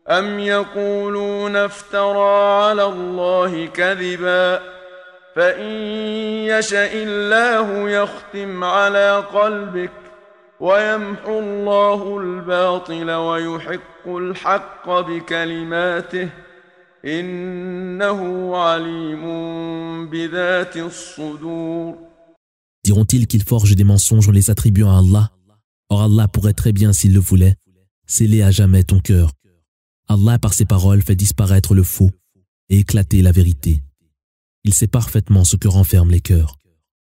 أم يقولون افترى على الله كذبا فإن يشأ الله يختم على قلبك ويمحو الله الباطل ويحق الحق بكلماته إنه عليم بذات الصدور. Diront-ils qu'ils forgent des mensonges en les attribuant à Allah? Or Allah pourrait très bien, s'il le voulait, sceller à jamais ton cœur. Allah, par ses paroles, fait disparaître le faux et éclater la vérité. Il sait parfaitement ce que renferment les cœurs.